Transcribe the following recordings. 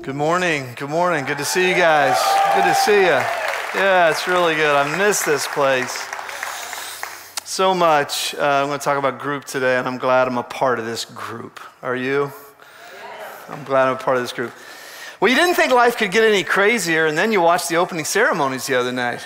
Good morning. Good morning. Good to see you guys. Good to see you. Yeah, it's really good. I miss this place so much. I'm going to talk about group today, and I'm glad I'm a part of this group. Are you? I'm glad I'm a part of this group. Well, you didn't think life could get any crazier, and then you watched the opening ceremonies the other night.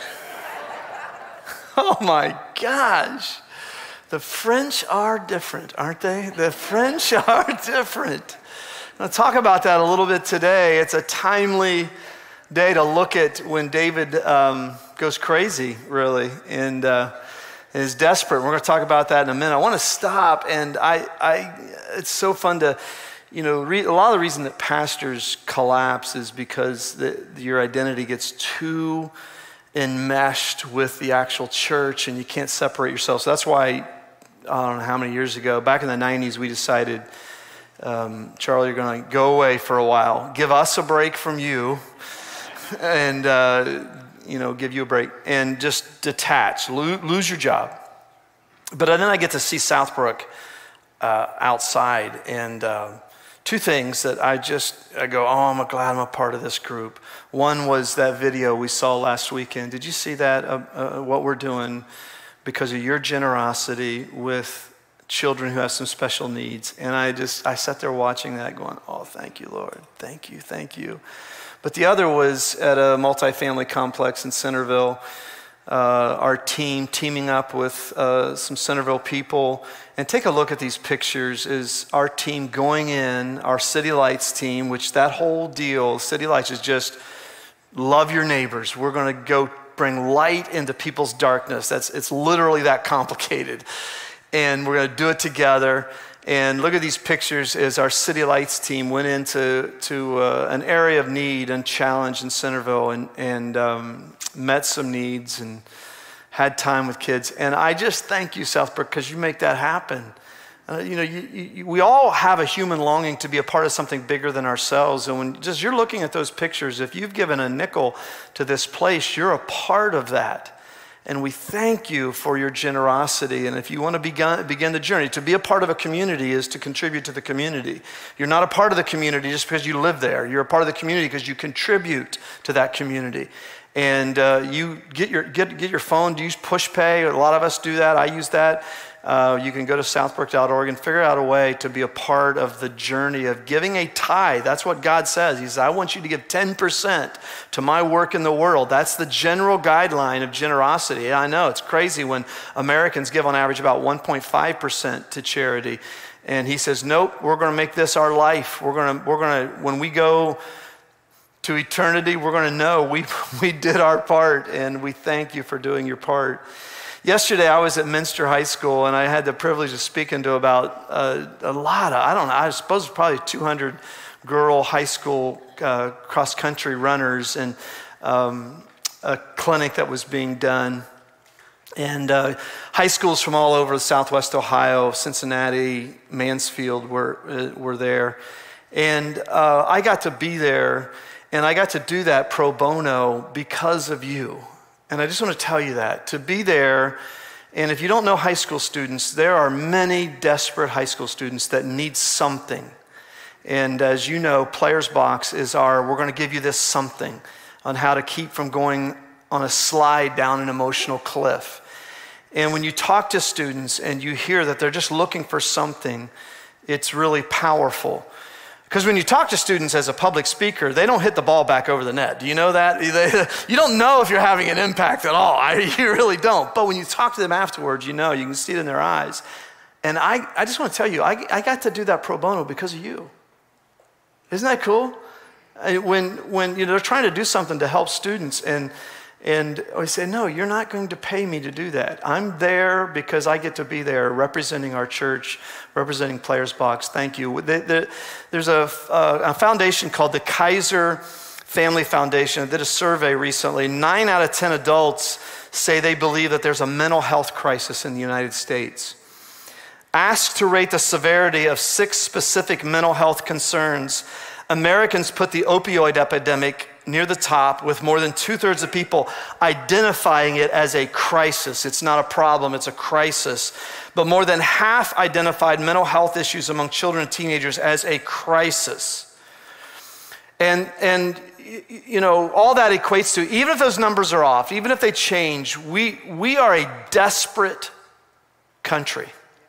Oh my gosh. The French are different, aren't they? The French are different. I'll talk about that a little bit today. It's a timely day to look at when David goes crazy, really, and is desperate. We're going to talk about that in a minute. I want to stop, and it's so fun to, a lot of the reason that pastors collapse is because your identity gets too enmeshed with the actual church, and you can't separate yourself. So that's why, I don't know how many years ago, back in the 90s, we decided, Charlie, you're going to go away for a while. Give us a break from you and, give you a break and just detach, lose your job. But then I get to see Southbrook outside, and two things that I go, oh, I'm glad I'm a part of this group. One was that video we saw last weekend. Did you see that, what we're doing because of your generosity with children who have some special needs? And I sat there watching that going, oh, thank you, Lord. Thank you, thank you. But the other was at a multifamily complex in Centerville, our teaming up with some Centerville people. And take a look at these pictures, is our team going in, our City Lights team, which that whole deal, City Lights is just love your neighbors. We're going to go bring light into people's darkness. It's literally that complicated. And we're going to do it together. And look at these pictures as our City Lights team went into an area of need and challenge in Centerville and met some needs and had time with kids. And I just thank you, Southbrook, because you make that happen. We all have a human longing to be a part of something bigger than ourselves. And when just you're looking at those pictures, if you've given a nickel to this place, you're a part of that. And we thank you for your generosity. And if you want to begin the journey, to be a part of a community is to contribute to the community. You're not a part of the community just because you live there. You're a part of the community because you contribute to that community. And you get your phone, use PushPay. A lot of us do that. I use that. You can go to southbrook.org and figure out a way to be a part of the journey of giving a tithe. That's what God says. He says, I want you to give 10% to my work in the world. That's the general guideline of generosity. I know it's crazy when Americans give on average about 1.5% to charity. And he says, nope, we're going to make this our life. We're going to, when we go to eternity, we're going to know we did our part, and we thank you for doing your part. Yesterday, I was at Minster High School, and I had the privilege of speaking to about a lot of, I suppose probably 200 girl high school cross-country runners, and a clinic that was being done. And high schools from all over Southwest Ohio, Cincinnati, Mansfield were there. And I got to be there, and I got to do that pro bono because of you. And I just want to tell you that, to be there, and if you don't know high school students, there are many desperate high school students that need something. And as you know, Players Box is we're going to give you this something on how to keep from going on a slide down an emotional cliff. And when you talk to students and you hear that they're just looking for something, it's really powerful. Because when you talk to students as a public speaker, they don't hit the ball back over the net. Do you know that? You don't know if you're having an impact at all. You really don't. But when you talk to them afterwards, you can see it in their eyes. And I just want to tell you, I got to do that pro bono because of you. Isn't that cool? When they're trying to do something to help students, and I say, no, you're not going to pay me to do that. I'm there because I get to be there representing our church, representing Players Box. Thank you. There's a foundation called the Kaiser Family Foundation. I did a survey recently. 9 out of 10 adults say they believe that there's a mental health crisis in the United States. Asked to rate the severity of 6 specific mental health concerns, Americans put the opioid epidemic near the top, with more than 2/3 of people identifying it as a crisis. It's not a problem, it's a crisis. But more than half identified mental health issues among children and teenagers as a crisis. And you know, all that equates to, even if those numbers are off, even if they change, we are a desperate country.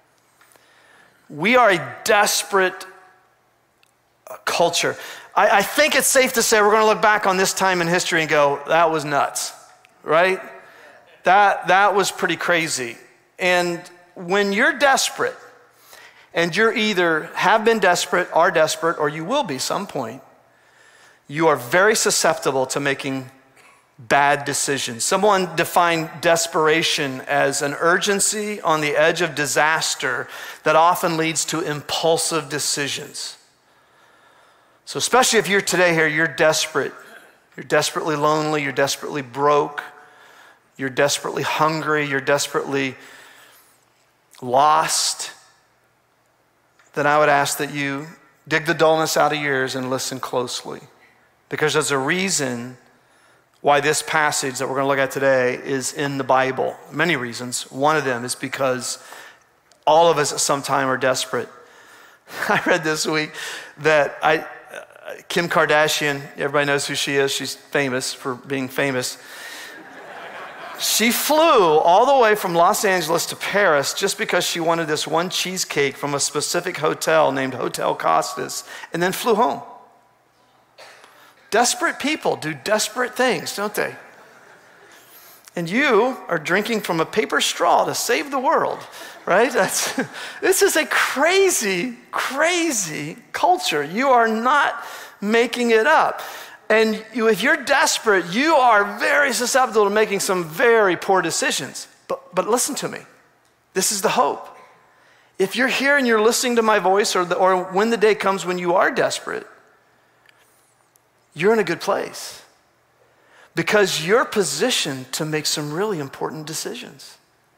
We are a desperate culture. I think it's safe to say we're going to look back on this time in history and go, that was nuts, right? That was pretty crazy. And when you're desperate, and you're either have been desperate, are desperate, or you will be some point, you are very susceptible to making bad decisions. Someone defined desperation as an urgency on the edge of disaster that often leads to impulsive decisions. So especially if you're today here, you're desperate. You're desperately lonely, you're desperately broke, you're desperately hungry, you're desperately lost, then I would ask that you dig the dullness out of your ears and listen closely. Because there's a reason why this passage that we're going to look at today is in the Bible. Many reasons. One of them is because all of us at some time are desperate. I read this week that Kim Kardashian, everybody knows who she is. She's famous for being famous. She flew all the way from Los Angeles to Paris just because she wanted this one cheesecake from a specific hotel named Hotel Costas, and then flew home. Desperate people do desperate things, don't they? And you are drinking from a paper straw to save the world, right? This is a crazy, crazy culture. You are not making it up. And if you're desperate, you are very susceptible to making some very poor decisions. But listen to me. This is the hope. If you're here and you're listening to my voice, or when the day comes when you are desperate, you're in a good place. Because you're positioned to make some really important decisions.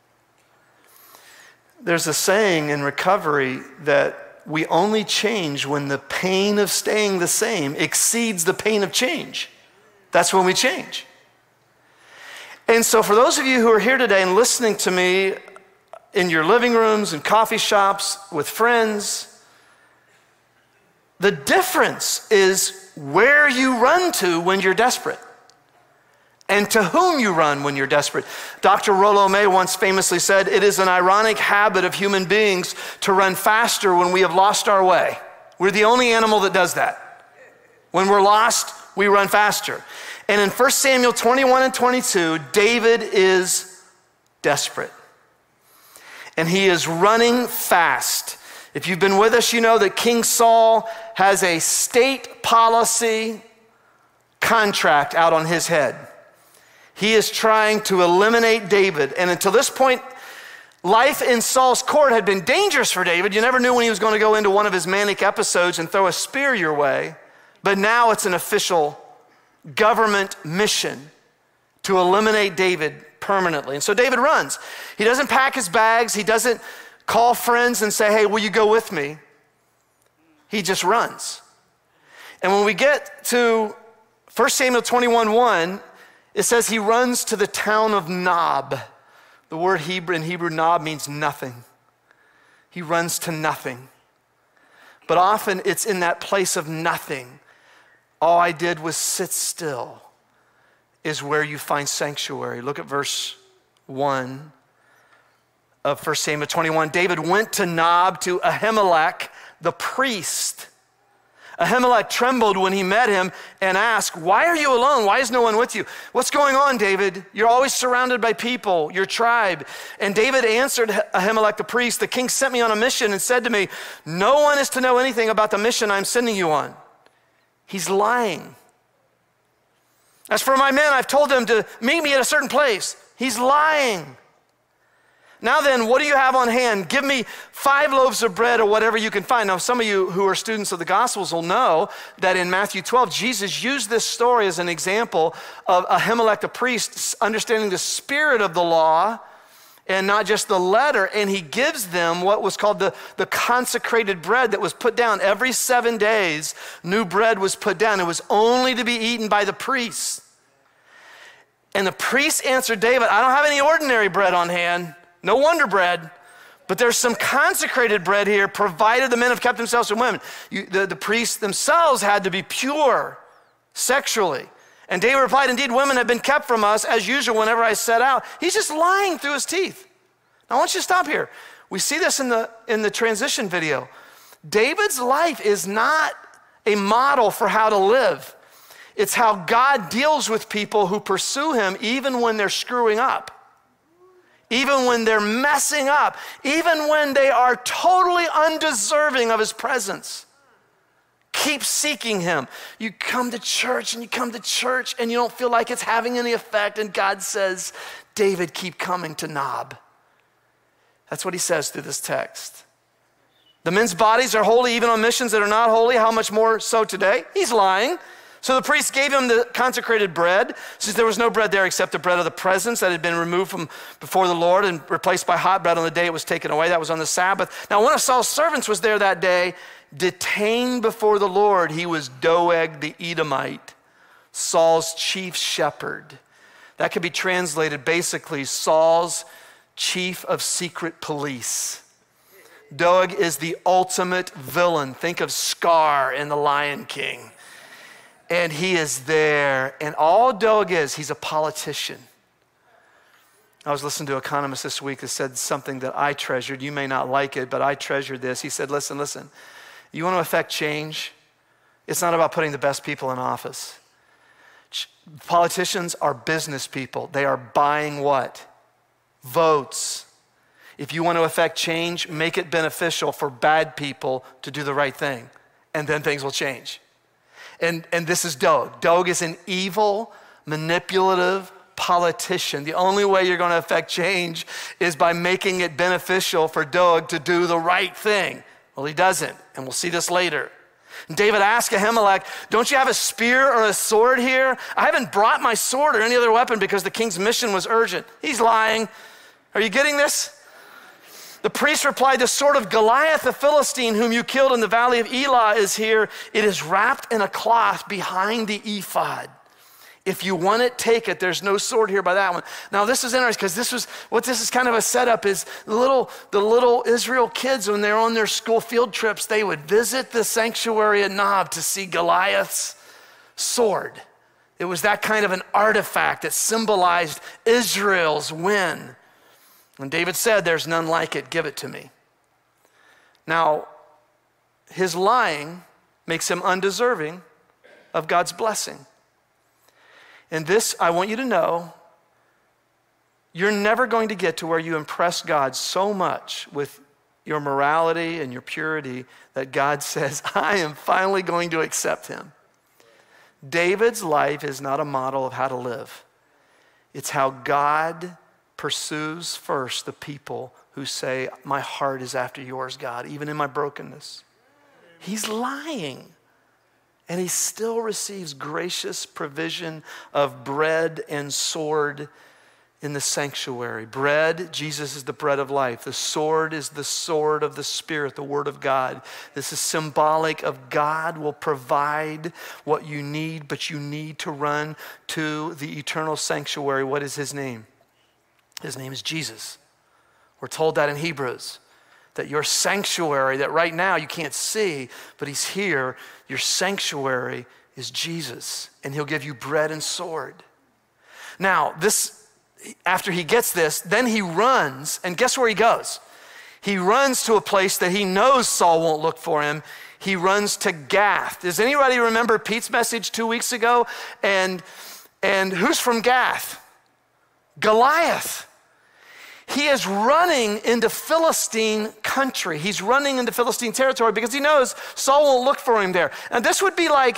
There's a saying in recovery that we only change when the pain of staying the same exceeds the pain of change. That's when we change. And so for those of you who are here today and listening to me in your living rooms and coffee shops with friends, the difference is where you run to when you're desperate and to whom you run when you're desperate. Dr. Rollo May once famously said, "It is an ironic habit of human beings to run faster when we have lost our way." We're the only animal that does that. When we're lost, we run faster. And in 1 Samuel 21 and 22, David is desperate. And he is running fast. If you've been with us, you know that King Saul has a state policy contract out on his head. He is trying to eliminate David. And until this point, life in Saul's court had been dangerous for David. You never knew when he was going to go into one of his manic episodes and throw a spear your way. But now it's an official government mission to eliminate David permanently. And so David runs. He doesn't pack his bags. He doesn't call friends and say, "Hey, will you go with me?" He just runs. And when we get to 1 Samuel 21:1, it says he runs to the town of Nob. The word in Hebrew, Nob, means nothing. He runs to nothing. But often it's in that place of nothing. All I did was sit still, is where you find sanctuary. Look at verse 1 of 1 Samuel 21. David went to Nob to Ahimelech, the priest. Ahimelech trembled when he met him and asked, "Why are you alone? Why is no one with you?" "What's going on, David? You're always surrounded by people, your tribe." And David answered Ahimelech the priest, "The king sent me on a mission and said to me, 'No one is to know anything about the mission I'm sending you on.'" He's lying. "As for my men, I've told them to meet me at a certain place." He's lying. "Now then, what do you have on hand? Give me 5 loaves of bread or whatever you can find." Now, some of you who are students of the Gospels will know that in Matthew 12, Jesus used this story as an example of Ahimelech the priest understanding the spirit of the law and not just the letter. And he gives them what was called the consecrated bread that was put down. Every 7 days, new bread was put down. It was only to be eaten by the priests. And the priest answered David, "I don't have any ordinary bread on hand. No Wonder Bread, but there's some consecrated bread here, provided the men have kept themselves from women." The priests themselves had to be pure sexually. And David replied, indeed, women have been kept from us as usual whenever I set out. He's just lying through his teeth. Now I want you to stop here. We see this in the transition video. David's life is not a model for how to live. It's how God deals with people who pursue him even when they're screwing up, even when they're messing up, even when they are totally undeserving of his presence. Keep seeking him. You come to church and you don't feel like it's having any effect, and God says, David, keep coming to Nob. That's what he says through this text. The men's bodies are holy even on missions that are not holy. How much more so today? He's lying. So the priest gave him the consecrated bread, since there was no bread there except the bread of the presence that had been removed from before the Lord and replaced by hot bread on the day it was taken away. That was on the Sabbath. Now, one of Saul's servants was there that day, detained before the Lord. He was Doeg the Edomite, Saul's chief shepherd. That could be translated basically Saul's chief of secret police. Doeg is the ultimate villain. Think of Scar in The Lion King. And he is there. And all Doeg is, he's a politician. I was listening to an economist this week that said something that I treasured. You may not like it, but I treasured this. He said, listen. You want to affect change? It's not about putting the best people in office. Politicians are business people. They are buying what? Votes. If you want to affect change, make it beneficial for bad people to do the right thing, and then things will change. And this is Doeg. Doeg is an evil, manipulative politician. The only way you're going to affect change is by making it beneficial for Doeg to do the right thing. Well, he doesn't, and we'll see this later. And David asked Ahimelech, don't you have a spear or a sword here? I haven't brought my sword or any other weapon because the king's mission was urgent. He's lying. Are you getting this? The priest replied, the sword of Goliath, the Philistine, whom you killed in the valley of Elah, is here. It is wrapped in a cloth behind the ephod. If you want it, take it. There's no sword here by that one. Now, this is interesting because this is kind of a setup is the little Israel kids, when they're on their school field trips, they would visit the sanctuary at Nob to see Goliath's sword. It was that kind of an artifact that symbolized Israel's win. And David said, there's none like it, give it to me. Now, his lying makes him undeserving of God's blessing. And this, I want you to know, you're never going to get to where you impress God so much with your morality and your purity that God says, I am finally going to accept him. David's life is not a model of how to live. It's how God pursues first the people who say, my heart is after yours, God, even in my brokenness. He's lying. And he still receives gracious provision of bread and sword in the sanctuary. Bread, Jesus is the bread of life. The sword is the sword of the Spirit, the Word of God. This is symbolic of God will provide what you need, but you need to run to the eternal sanctuary. What is his name? His name is Jesus. We're told that in Hebrews, that your sanctuary that right now you can't see, but he's here, your sanctuary is Jesus, and he'll give you bread and sword. Now, after he gets this, then he runs, and guess where he goes? He runs to a place that he knows Saul won't look for him. He runs to Gath. Does anybody remember Pete's message 2 weeks ago? And who's from Gath? Goliath. He is running into Philistine country. He's running into Philistine territory because he knows Saul won't look for him there. And this would be like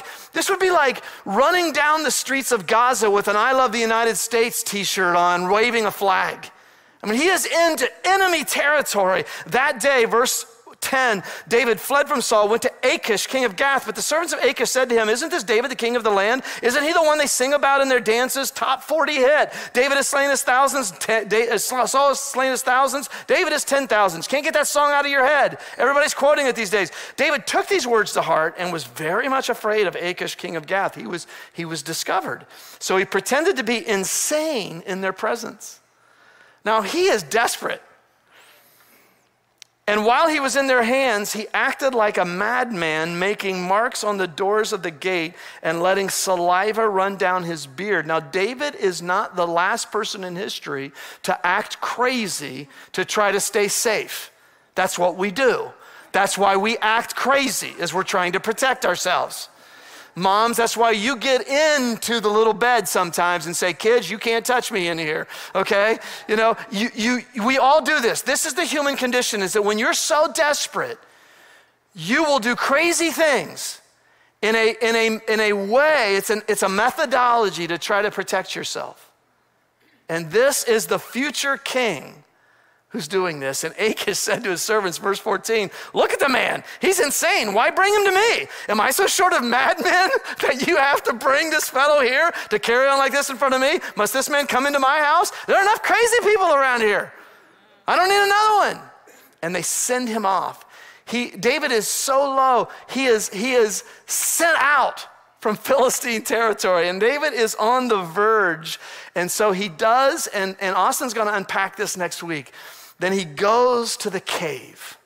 running down the streets of Gaza with an I Love the United States t-shirt on, waving a flag. I mean, he is into enemy territory. That day, verse 10, David fled from Saul, went to Achish, king of Gath. But the servants of Achish said to him, isn't this David, the king of the land? Isn't he the one they sing about in their dances? Top 40 hit. David has slain his thousands. Saul has slain his thousands. David has 10,000s. Can't get that song out of your head. Everybody's quoting it these days. David took these words to heart and was very much afraid of Achish, king of Gath. He was discovered. So he pretended to be insane in their presence. Now he is desperate. And while he was in their hands, he acted like a madman, making marks on the doors of the gate and letting saliva run down his beard. Now, David is not the last person in history to act crazy to try to stay safe. That's what we do. That's why we act crazy, is we're trying to protect ourselves. Moms, that's why you get into the little bed sometimes and say, kids, you can't touch me in here, okay? You know, we all do this. This is the human condition, is that when you're so desperate, you will do crazy things in a way, it's a methodology to try to protect yourself. And this is the future king who's doing this. And Achish said to his servants, verse 14, look at the man. He's insane. Why bring him to me? Am I so short of madmen that you have to bring this fellow here to carry on like this in front of me? Must this man come into my house? There are enough crazy people around here. I don't need another one. And they send him off. David is so low. He is sent out from Philistine territory. And David is on the verge. And so he does, and Austin's going to unpack this next week. Then he goes to the cave.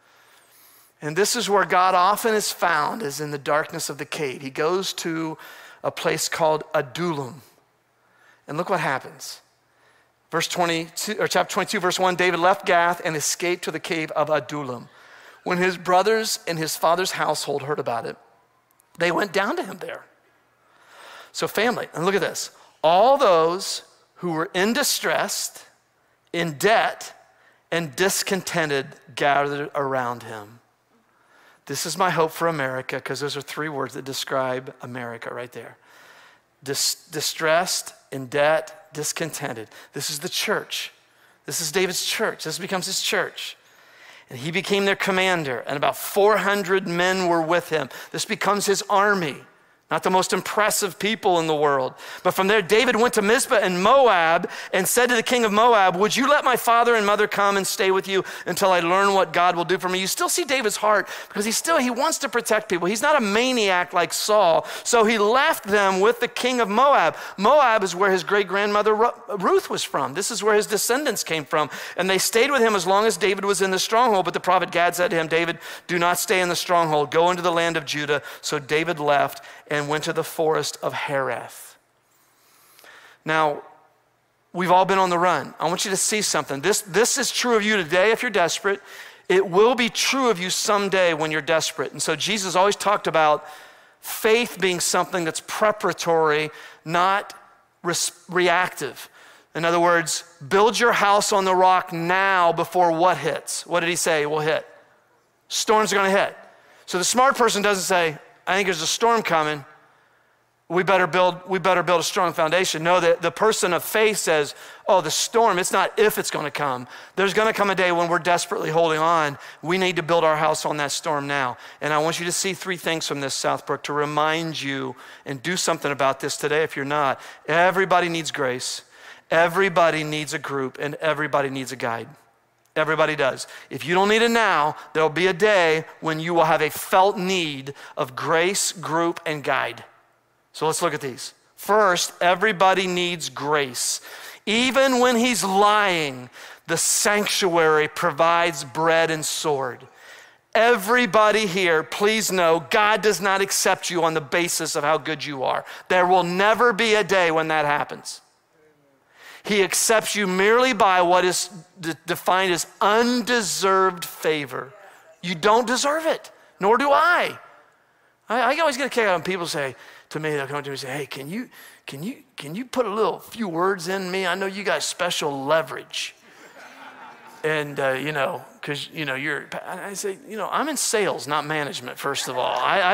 And this is where God often is found, is in the darkness of the cave. He goes to a place called Adullam. And look what happens. Verse 22, or chapter 22, verse 1, David left Gath and escaped to the cave of Adullam. When his brothers and his father's household heard about it, they went down to him there. So family, and look at this. All those who were in distress, in debt, and discontented gathered around him. This is my hope for America, because those are three words that describe America right there. Distressed, in debt, discontented. This is the church. This is David's church. This becomes his church. And he became their commander, and about 400 men were with him. This becomes his army. Not the most impressive people in the world. But from there, David went to Mizpah in Moab and said to the king of Moab, would you let my father and mother come and stay with you until I learn what God will do for me? You still see David's heart, because he wants to protect people. He's not a maniac like Saul. So he left them with the king of Moab. Moab is where his great-grandmother Ruth was from. This is where his descendants came from. And they stayed with him as long as David was in the stronghold. But the prophet Gad said to him, David, do not stay in the stronghold. Go into the land of Judah. So David left and went to the forest of Hereth. Now, we've all been on the run. I want you to see something. This is true of you today if you're desperate. It will be true of you someday when you're desperate. And so Jesus always talked about faith being something that's preparatory, not reactive. In other words, build your house on the rock now before what hits? What did he say will hit? Storms are going to hit. So the smart person doesn't say, I think there's a storm coming. We better build a strong foundation. No, the person of faith says, oh, the storm, it's not if it's going to come. There's going to come a day when we're desperately holding on. We need to build our house on that storm now. And I want you to see three things from this, Southbrook, to remind you and do something about this today if you're not. Everybody needs grace. Everybody needs a group, and everybody needs a guide. Everybody does. If you don't need it now, there'll be a day when you will have a felt need of grace, group, and guide. So let's look at these. First, everybody needs grace. Even when he's lying, the sanctuary provides bread and sword. Everybody here, please know, God does not accept you on the basis of how good you are. There will never be a day when that happens. He accepts you merely by what is defined as undeserved favor. You don't deserve it, nor do I. I always get a kick out when people say to me, they'll come to me and say, hey, can you put a few words in me? I know you got special leverage. And, because, I say, I'm in sales, not management, first of all. I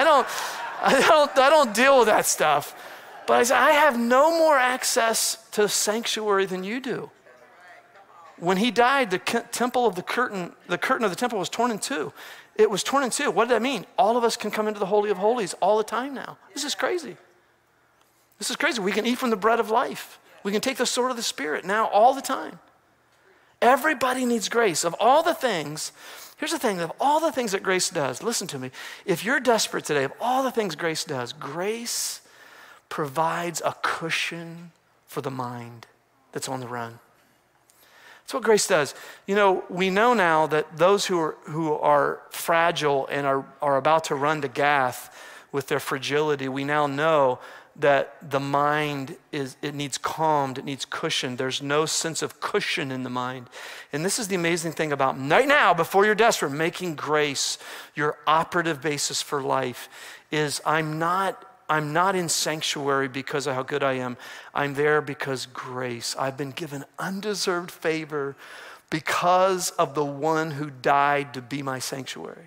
don't deal with that stuff. But I say, I have no more access to sanctuary than you do. When he died, the curtain of the temple was torn in two. It was torn in two. What did that mean? All of us can come into the Holy of Holies all the time now. This is crazy. This is crazy. We can eat from the bread of life. We can take the sword of the Spirit now all the time. Everybody needs grace. Of all the things, here's the thing, of all the things that grace does, listen to me. If you're desperate today, of all the things grace does, grace provides a cushion for the mind that's on the run. That's what grace does. You know, we know now that those who are fragile and are about to run to Gath with their fragility, we now know that the mind it needs calmed, it needs cushioned. There's no sense of cushion in the mind. And this is the amazing thing about right now, before you're desperate, making grace your operative basis for life is I'm not in sanctuary because of how good I am. I'm there because grace. I've been given undeserved favor because of the one who died to be my sanctuary.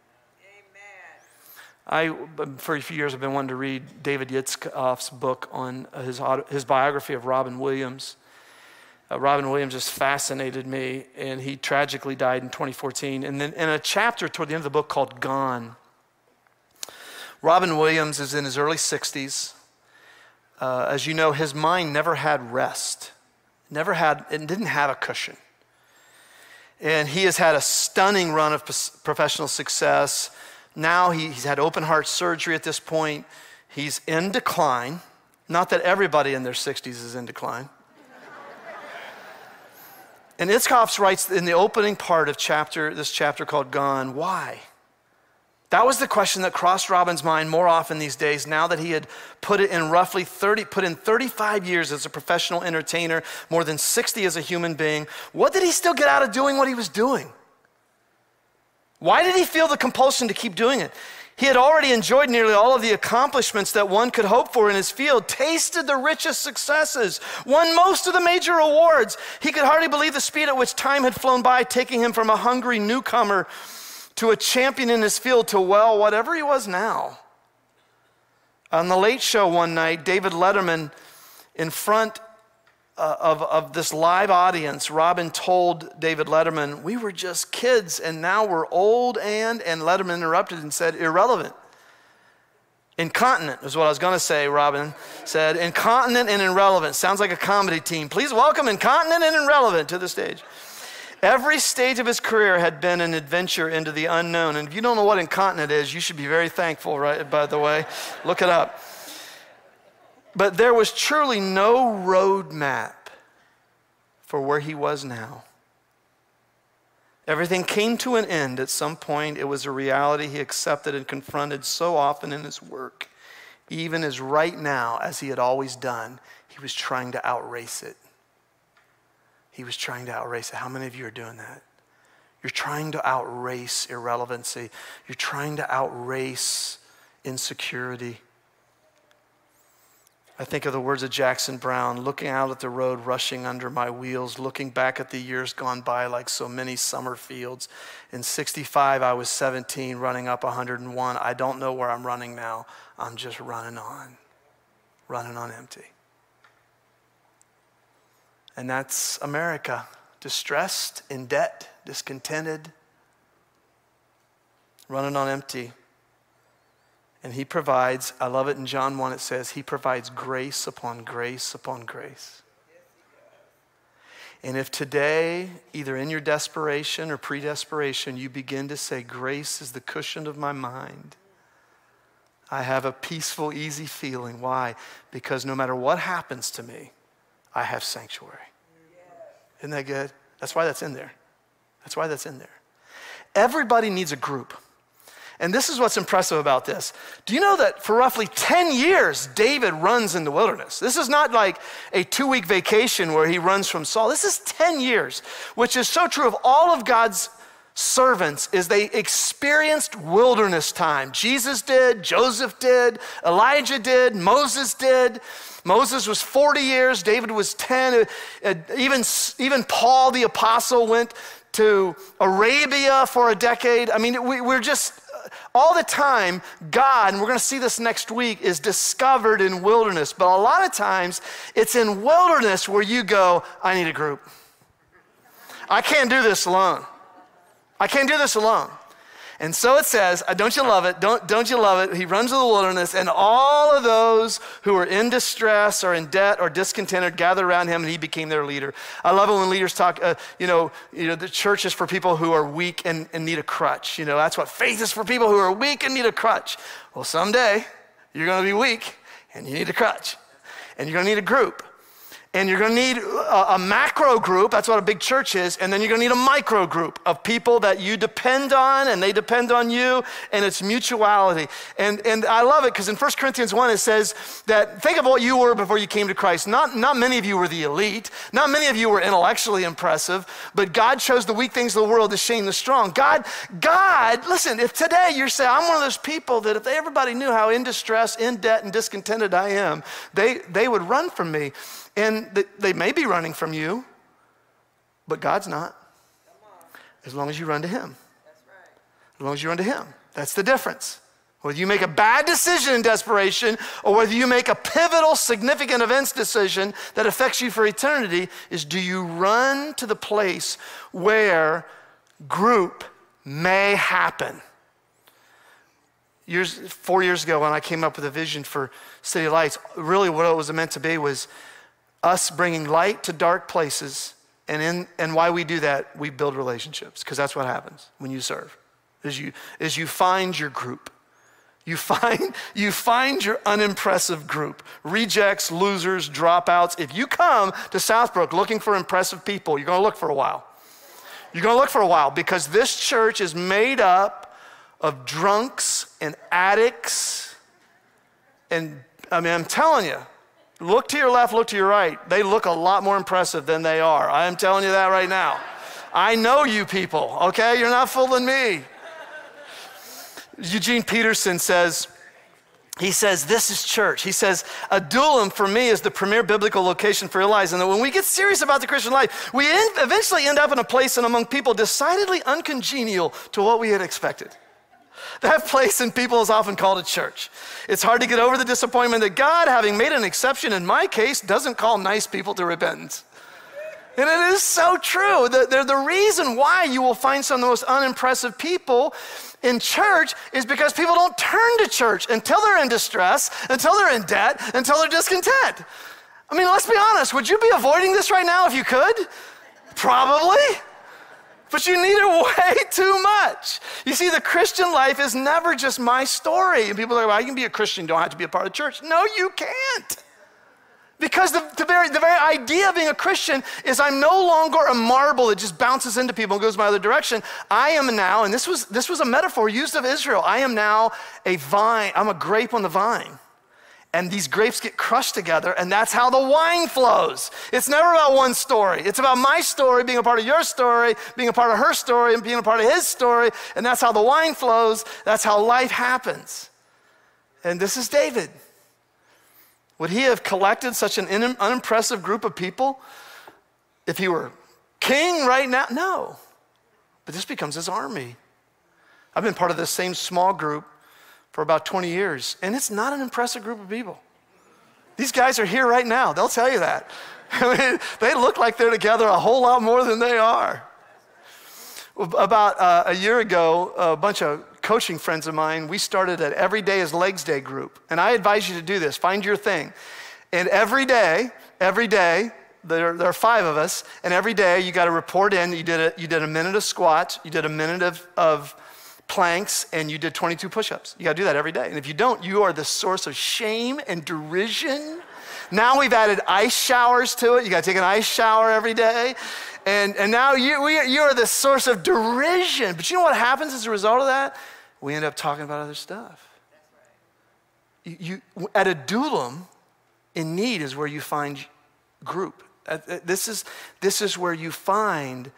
For a few years, I've been wanting to read David Yitzhak's book on his biography of Robin Williams. Robin Williams just fascinated me, and he tragically died in 2014. And then in a chapter toward the end of the book called Gone, Robin Williams is in his early 60s. As you know, his mind never had rest, didn't have a cushion. And he has had a stunning run of professional success. Now he's had open heart surgery at this point. He's in decline. Not that everybody in their 60s is in decline. And Yitzhak writes in the opening part of this chapter called Gone, why? That was the question that crossed Robin's mind more often these days, now that he had put in 35 years as a professional entertainer, more than 60 as a human being. What did he still get out of doing what he was doing? Why did he feel the compulsion to keep doing it? He had already enjoyed nearly all of the accomplishments that one could hope for in his field, tasted the richest successes, won most of the major awards. He could hardly believe the speed at which time had flown by, taking him from a hungry newcomer to a champion in his field to, well, whatever he was now. On the Late Show one night, David Letterman, in front of this live audience, Robin told David Letterman, we were just kids and now we're old and Letterman interrupted and said, irrelevant. Incontinent is what I was going to say, Robin said. Incontinent and irrelevant. Sounds like a comedy team. Please welcome Incontinent and Irrelevant to the stage. Every stage of his career had been an adventure into the unknown. And if you don't know what incontinent is, you should be very thankful, right? By the way, look it up. But there was truly no roadmap for where he was now. Everything came to an end at some point. It was a reality he accepted and confronted so often in his work. Even as right now, as he had always done, he was trying to outrace it. He was trying to outrace it. How many of you are doing that? You're trying to outrace irrelevancy. You're trying to outrace insecurity. I think of the words of Jackson Browne, looking out at the road rushing under my wheels, looking back at the years gone by like so many summer fields. In 65, I was 17, running up 101. I don't know where I'm running now. I'm just running on empty. And that's America, distressed, in debt, discontented, running on empty. And he provides, I love it in John 1, it says, he provides grace upon grace upon grace. And if today, either in your desperation or pre-desperation, you begin to say, grace is the cushion of my mind, I have a peaceful, easy feeling. Why? Because no matter what happens to me, I have sanctuary. Isn't that good? That's why that's in there. That's why that's in there. Everybody needs a group. And this is what's impressive about this. Do you know that for roughly 10 years, David runs in the wilderness? This is not like a 2-week vacation where he runs from Saul. This is 10 years, which is so true of all of God's servants, is they experienced wilderness time. Jesus did, Joseph did, Elijah did, Moses did. Moses was 40 years, David was 10. Even Paul the apostle went to Arabia for a decade. I mean, we're just, all the time, God, and we're going to see this next week, is discovered in wilderness. But a lot of times, it's in wilderness where you go, I need a group. I can't do this alone. I can't do this alone. And so it says, don't you love it? Don't you love it? He runs to the wilderness, and all of those who are in distress or in debt or discontented gather around him, and he became their leader. I love it when leaders talk, the church is for people who are weak and need a crutch. That's what faith is, for people who are weak and need a crutch. Well, someday you're going to be weak and you need a crutch, and you're going to need a group. And you're gonna need a macro group, that's what a big church is, and then you're gonna need a micro group of people that you depend on and they depend on you, and it's mutuality. And I love it because in 1 Corinthians 1 it says that, think of what you were before you came to Christ. Not many of you were the elite, not many of you were intellectually impressive, but God chose the weak things of the world to shame the strong. God, listen, if today you're saying, I'm one of those people that if everybody knew how in distress, in debt, and discontented I am, they would run from me. And they may be running from you, but God's not. As long as you run to him. That's right. As long as you run to him. That's the difference. Whether you make a bad decision in desperation or whether you make a pivotal, significant events decision that affects you for eternity is, do you run to the place where group may happen? 4 years ago when I came up with a vision for City Lights, really what it was meant to be was us bringing light to dark places, and why we do that, we build relationships, because that's what happens when you serve, is you find your group. You find your unimpressive group, rejects, losers, dropouts. If you come to Southbrook looking for impressive people, you're gonna look for a while. You're gonna look for a while because this church is made up of drunks and addicts, and I mean, I'm telling you, look to your left, look to your right. They look a lot more impressive than they are. I am telling you that right now. I know you people, okay? You're not fooling me. Eugene Peterson says, this is church. He says, Adullam for me is the premier biblical location for realizing that when we get serious about the Christian life, we eventually end up in a place and among people decidedly uncongenial to what we had expected. That place in people is often called a church. It's hard to get over the disappointment that God, having made an exception in my case, doesn't call nice people to repentance. And it is so true. The reason why you will find some of the most unimpressive people in church is because people don't turn to church until they're in distress, until they're in debt, until they're discontent. I mean, let's be honest. Would you be avoiding this right now if you could? Probably. But you need it way too much. You see, the Christian life is never just my story. And people are like, well, you can be a Christian, you don't have to be a part of church. No, you can't. Because the very idea of being a Christian is I'm no longer a marble that just bounces into people and goes my other direction. I am now, and this was a metaphor used of Israel, I am now a vine, I'm a grape on the vine. And these grapes get crushed together, and that's how the wine flows. It's never about one story. It's about my story being a part of your story, being a part of her story, and being a part of his story, and that's how the wine flows. That's how life happens. And this is David. Would he have collected such an unimpressive group of people if he were king right now? No. But this becomes his army. I've been part of this same small group for about 20 years, and it's not an impressive group of people. These guys are here right now. They'll tell you that. I mean, they look like they're together a whole lot more than they are. About a year ago, a bunch of coaching friends of mine, we started an Every Day is Legs Day group. And I advise you to do this. Find your thing. And every day, there are 5 of us, and every day you got to report in. You did a minute of squats, you did a minute of planks, and you did 22 push-ups. You got to do that every day. And if you don't, you are the source of shame and derision. Now we've added ice showers to it. You got to take an ice shower every day. And now you are the source of derision. But you know what happens as a result of that? We end up talking about other stuff. That's right. At Adullam, in need is where you find group. This is where you find,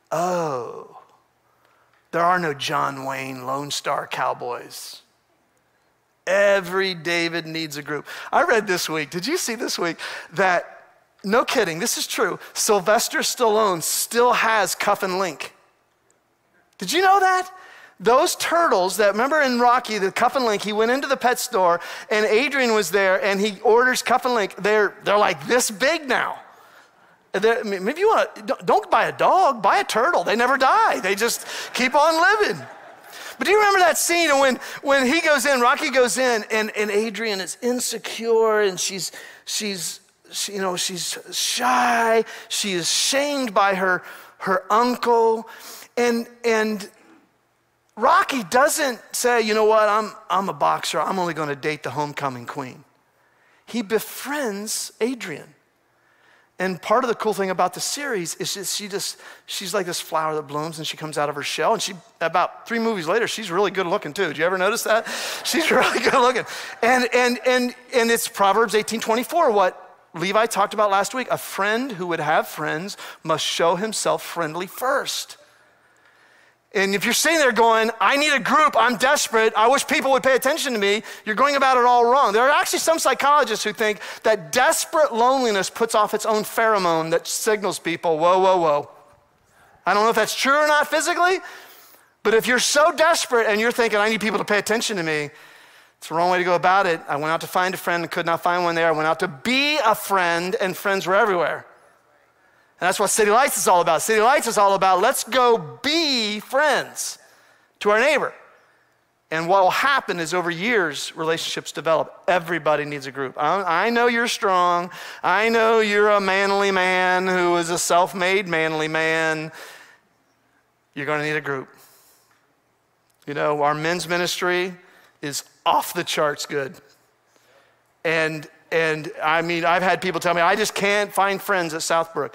there are no John Wayne Lone Star Cowboys. Every David needs a group. I read this week, did you see this week, that, no kidding, this is true, Sylvester Stallone still has Cuff and Link. Did you know that? Those turtles that, remember in Rocky, the Cuff and Link, he went into the pet store and Adrian was there and he orders Cuff and Link. They're like this big now. Maybe you don't buy a dog, buy a turtle. They never die. They just keep on living. But do you remember that scene when he goes in, Rocky goes in, and Adrian is insecure and she's shy. She is shamed by her uncle, and Rocky doesn't say, you know what, I'm a boxer. I'm only going to date the homecoming queen. He befriends Adrian. And part of the cool thing about the series is that she's like this flower that blooms and she comes out of her shell, and about 3 movies later, she's really good looking too. Did you ever notice that? She's really good looking. And it's Proverbs 18:24, what Levi talked about last week. A friend who would have friends must show himself friendly first. And if you're sitting there going, I need a group, I'm desperate, I wish people would pay attention to me, you're going about it all wrong. There are actually some psychologists who think that desperate loneliness puts off its own pheromone that signals people, whoa, whoa, whoa. I don't know if that's true or not physically, but if you're so desperate and you're thinking, I need people to pay attention to me, it's the wrong way to go about it. I went out to find a friend and could not find one there. I went out to be a friend, and friends were everywhere. And that's what City Lights is all about. City Lights is all about, let's go be friends to our neighbor. And what will happen is over years, relationships develop. Everybody needs a group. I know you're strong. I know you're a manly man who is a self-made manly man. You're going to need a group. You know, our men's ministry is off the charts good. And I mean, I've had people tell me, I just can't find friends at Southbrook.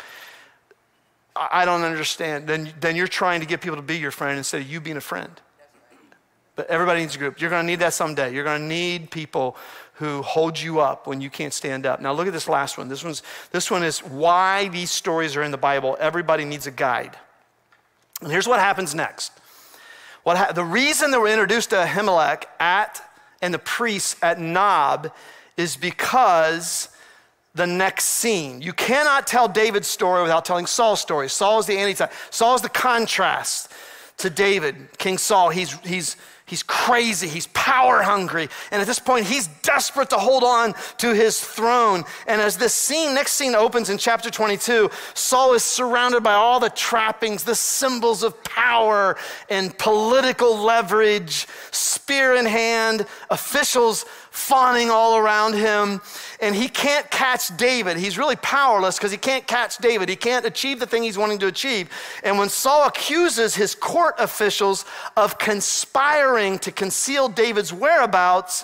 I don't understand. Then you're trying to get people to be your friend instead of you being a friend. But everybody needs a group. You're going to need that someday. You're going to need people who hold you up when you can't stand up. Now look at this last one. This one is why these stories are in the Bible. Everybody needs a guide. And here's what happens next. The reason that we're introduced to Ahimelech and the priests at Nob is because the next scene. You cannot tell David's story without telling Saul's story. Saul is the antitype. Saul is the contrast to David. King Saul, he's crazy, he's power hungry. And at this point, he's desperate to hold on to his throne. And as this next scene opens in chapter 22, Saul is surrounded by all the trappings, the symbols of power and political leverage, spear in hand, officials fawning all around him. And he can't catch David. He's really powerless because he can't catch David. He can't achieve the thing he's wanting to achieve. And when Saul accuses his court officials of conspiring to conceal David's whereabouts,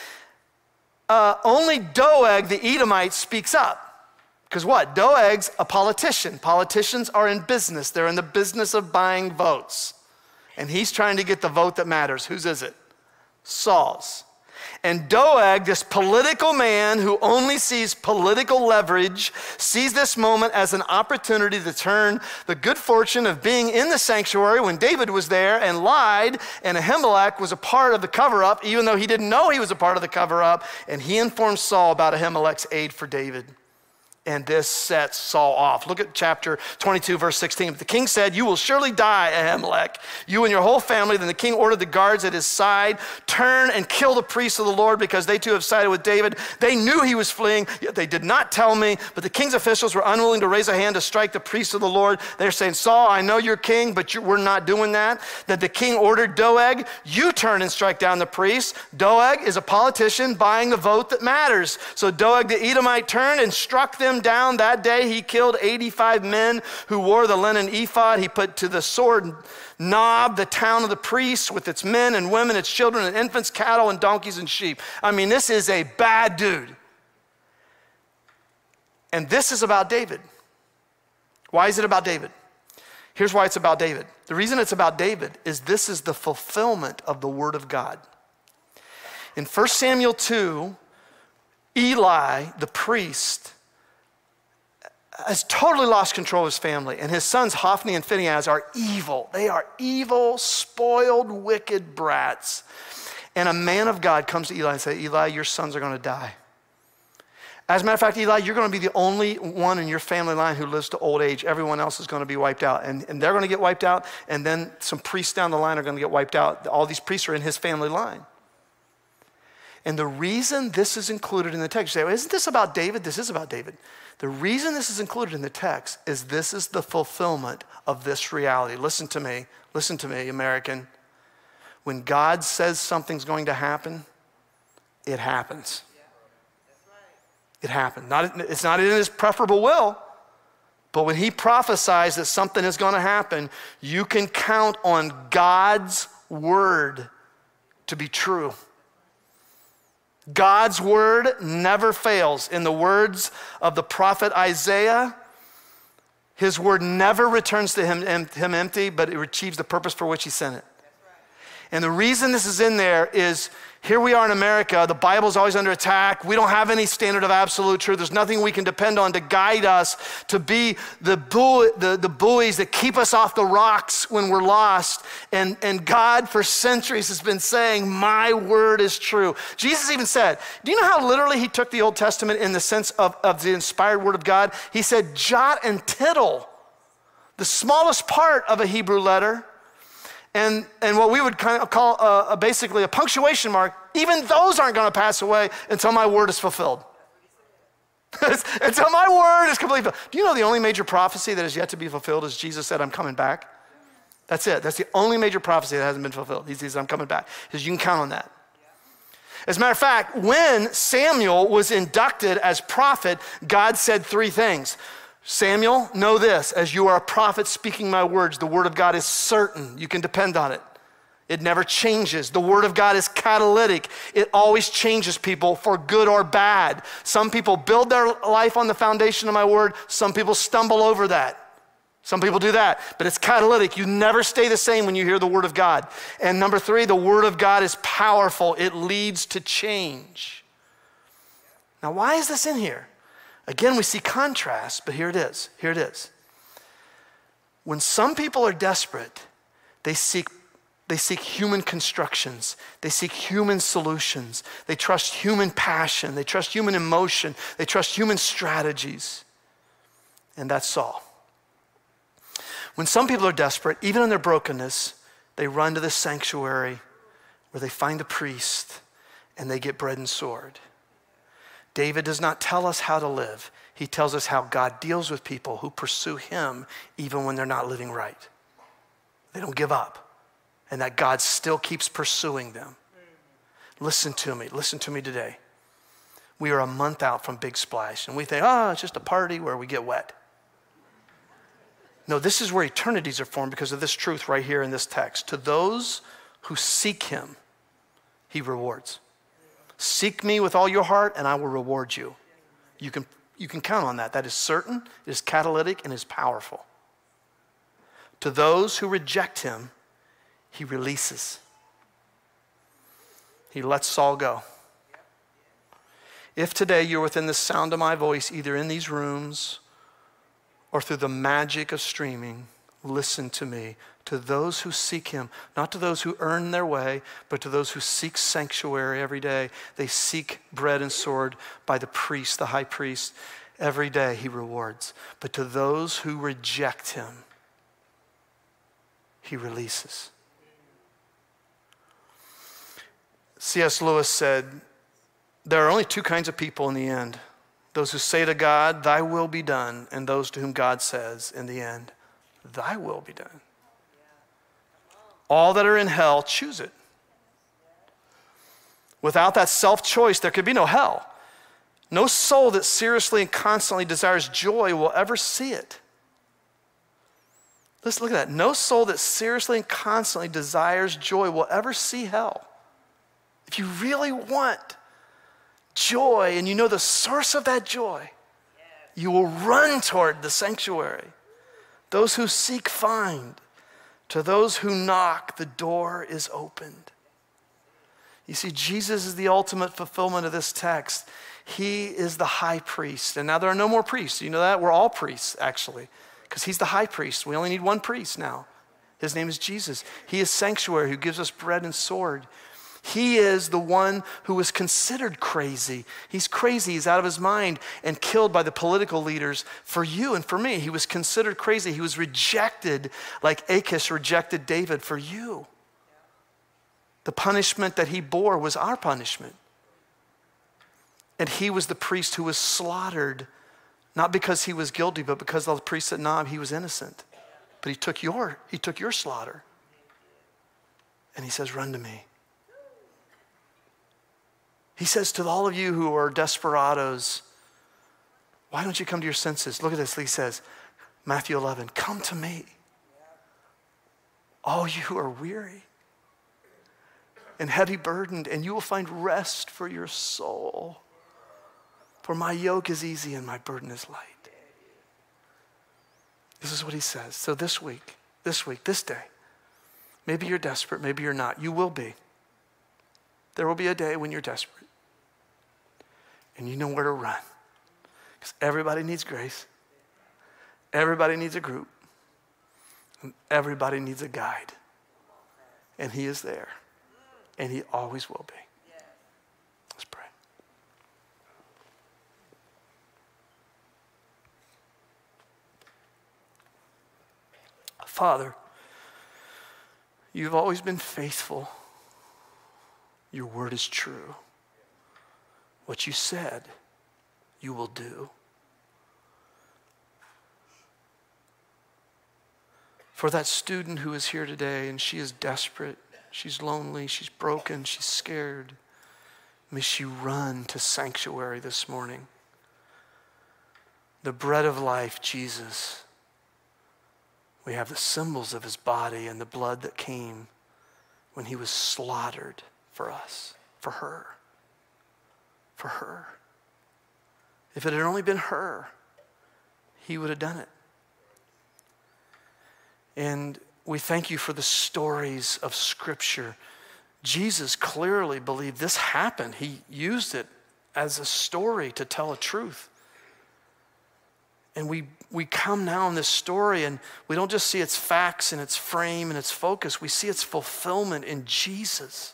only Doeg, the Edomite, speaks up. Because what? Doeg's a politician. Politicians are in business. They're in the business of buying votes. And he's trying to get the vote that matters. Whose is it? Saul's. And Doeg, this political man who only sees political leverage, sees this moment as an opportunity to turn the good fortune of being in the sanctuary when David was there and lied, and Ahimelech was a part of the cover-up, even though he didn't know he was a part of the cover-up, and he informed Saul about Ahimelech's aid for David. And this sets Saul off. Look at chapter 22, verse 16. The king said, "You will surely die, Ahimelech, you and your whole family." Then the king ordered the guards at his side, "Turn and kill the priests of the Lord, because they too have sided with David. They knew he was fleeing, yet they did not tell me." But the king's officials were unwilling to raise a hand to strike the priests of the Lord. They're saying, "Saul, I know you're king, but we're not doing that." Then the king ordered Doeg, "You turn and strike down the priests." Doeg is a politician buying the vote that matters. So Doeg the Edomite turned and struck them down. That day he killed 85 men who wore the linen ephod. He put to the sword Nob, the town of the priests, with its men and women, its children and infants, cattle and donkeys and sheep. I mean, this is a bad dude. And this is about David. Why is it about David? Here's why it's about David. The reason it's about David is this is the fulfillment of the word of God. In 1 Samuel 2, Eli, the priest, has totally lost control of his family, and his sons Hophni and Phinehas are evil. They are evil, spoiled, wicked brats. And a man of God comes to Eli and says, "Eli, your sons are going to die. As a matter of fact, Eli, you're going to be the only one in your family line who lives to old age. Everyone else is going to be wiped out." And they're going to get wiped out, and then some priests down the line are going to get wiped out. All these priests are in his family line. And the reason this is included in the text, you say, well, isn't this about David? This is about David. The reason this is included in the text is this is the fulfillment of this reality. Listen to me, American. When God says something's going to happen, it happens. It happened. It's not in his preferable will, but when he prophesies that something is going to happen, you can count on God's word to be true. God's word never fails. In the words of the prophet Isaiah, his word never returns to him empty, but it achieves the purpose for which he sent it. And the reason this is in there is here we are in America. The Bible is always under attack. We don't have any standard of absolute truth. There's nothing we can depend on to guide us, to be the buoys that keep us off the rocks when we're lost. And God for centuries has been saying, my word is true. Jesus even said, do you know how literally he took the Old Testament in the sense of the inspired word of God? He said, jot and tittle, the smallest part of a Hebrew letter, and what we would kind of call basically a punctuation mark, even those aren't going to pass away until my word is fulfilled. Until my word is completely fulfilled. Do you know the only major prophecy that is yet to be fulfilled is Jesus said, I'm coming back? That's it. That's the only major prophecy that hasn't been fulfilled. He says, I'm coming back. He says, you can count on that. As a matter of fact, when Samuel was inducted as prophet, God said three things. Samuel, know this, as you are a prophet speaking my words, the word of God is certain. You can depend on it. It never changes. The word of God is catalytic. It always changes people for good or bad. Some people build their life on the foundation of my word. Some people stumble over that. Some people do that, but it's catalytic. You never stay the same when you hear the word of God. And number three, the word of God is powerful. It leads to change. Now, why is this in here? Again, we see contrast, but here it is. Here it is. When some people are desperate, they seek human constructions. They seek human solutions. They trust human passion. They trust human emotion. They trust human strategies. And that's Saul. When some people are desperate, even in their brokenness, they run to the sanctuary where they find a priest and they get bread and sword. David does not tell us how to live. He tells us how God deals with people who pursue him even when they're not living right. They don't give up, and that God still keeps pursuing them. Listen to me today. We are a month out from Big Splash, and we think, it's just a party where we get wet. No, this is where eternities are formed because of this truth right here in this text. To those who seek him, he rewards. Seek me with all your heart, and I will reward you. You can count on that. That is certain, it is catalytic, and is powerful. To those who reject him, he releases. He lets Saul go. If today you're within the sound of my voice, either in these rooms or through the magic of streaming, listen to me. To those who seek him, not to those who earn their way, but to those who seek sanctuary every day. They seek bread and sword by the priest, the high priest. Every day he rewards. But to those who reject him, he releases. C.S. Lewis said, there are only two kinds of people in the end. Those who say to God, thy will be done, and those to whom God says in the end, thy will be done. All that are in hell choose it. Without that self-choice, there could be no hell. No soul that seriously and constantly desires joy will ever see it. Let's look at that. No soul that seriously and constantly desires joy will ever see hell. If you really want joy and you know the source of that joy, you will run toward the sanctuary. Those who seek find. To those who knock, the door is opened. You see, Jesus is the ultimate fulfillment of this text. He is the high priest. And now there are no more priests. You know that? We're all priests, actually, because he's the high priest. We only need one priest now. His name is Jesus. He is sanctuary who gives us bread and sword. He is the one who was considered crazy. He's crazy. He's out of his mind and killed by the political leaders for you and for me. He was considered crazy. He was rejected like Achish rejected David for you. The punishment that he bore was our punishment. And he was the priest who was slaughtered, not because he was guilty, but because the priest said, no, he was innocent. But he took your slaughter. And he says, run to me. He says to all of you who are desperados, why don't you come to your senses? Look at this, he says, Matthew 11, come to me. All you who are weary and heavy burdened, and you will find rest for your soul. For my yoke is easy and my burden is light. This is what he says. So this week, this day, maybe you're desperate, maybe you're not. You will be. There will be a day when you're desperate. And you know where to run. Because everybody needs grace. Everybody needs a group. And everybody needs a guide. And he is there. And he always will be. Let's pray. Father, you've always been faithful. Your word is true. What you said, you will do. For that student who is here today and she is desperate, she's lonely, she's broken, she's scared, may she run to sanctuary this morning. The bread of life, Jesus. We have the symbols of his body and the blood that came when he was slaughtered for us, for her. For her. If it had only been her, he would have done it. And we thank you for the stories of Scripture. Jesus clearly believed this happened. He used it as a story to tell a truth. And we come now in this story and we don't just see its facts and its frame and its focus. We see its fulfillment in Jesus.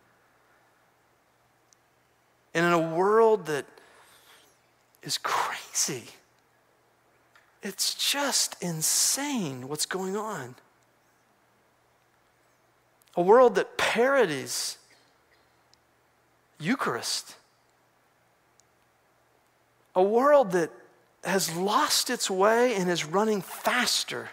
And in a world that is crazy, it's just insane what's going on. A world that parodies Eucharist. A world that has lost its way and is running faster.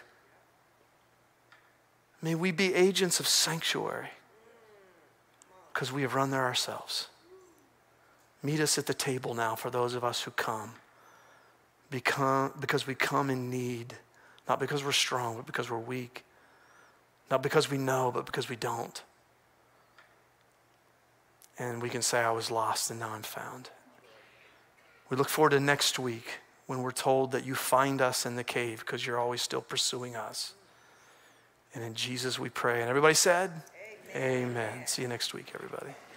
May we be agents of sanctuary because we have run there ourselves. Meet us at the table now for those of us who come. Because we come in need, not because we're strong, but because we're weak. Not because we know, but because we don't. And we can say, I was lost and now I'm found. We look forward to next week when we're told that you find us in the cave because you're always still pursuing us. And in Jesus we pray. And everybody said, Amen. See you next week, everybody.